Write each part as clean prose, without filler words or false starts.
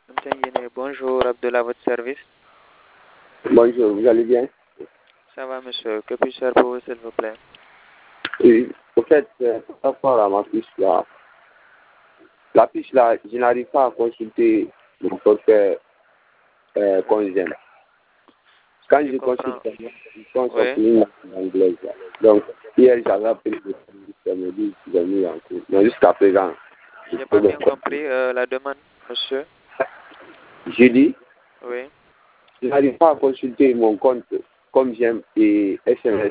Bonjour, Abdullah, votre service. Bonjour, vous allez bien? Ça va, monsieur. Que puis-je faire pour vous, s'il vous plaît? Oui, au fait, par rapport à ma fiche là, la fiche là, je n'arrive pas à consulter mon portefeuille quand j'aime. Quand je consulte, ils sont sortis en anglais. Donc, hier, j'avais appelé le service, me dit qu'ils ont mis en cours. Mais jusqu'à présent, je n'ai pas bien compris la demande, monsieur. Je dis, Oui. je n'arrive pas à consulter mon compte comme j'aime et SMS.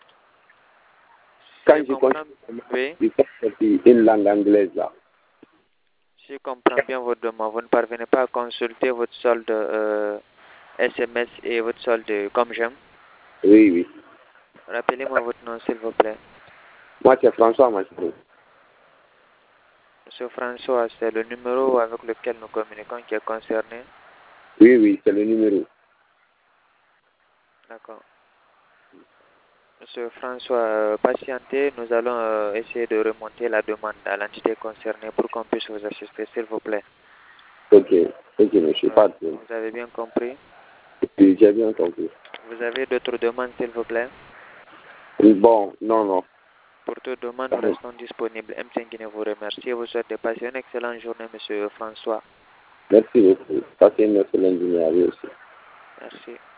Quand je consulte, il faut sortir une langue anglaise là. Si je comprends bien votre demande, vous ne parvenez pas à consulter votre solde SMS et votre solde comme j'aime? Oui, oui. Rappelez-moi votre nom, s'il vous plaît. Moi, c'est François Machado. Monsieur François, c'est le numéro avec lequel nous communiquons qui est concerné? Oui, oui, c'est le numéro. D'accord. Monsieur François, patientez, nous allons essayer de remonter la demande à l'entité concernée pour qu'on puisse vous assister, s'il vous plaît. Ok, monsieur, pas de problème. Vous avez bien compris? Oui, j'ai bien compris. Vous avez d'autres demandes, s'il vous plaît? Bon, non. Pour toute demande, nous restons disponibles. MTN Guinée vous remercie et vous souhaite de passer une excellente journée, monsieur François. Merci beaucoup. Passez une excellente journée à vous aussi. Merci.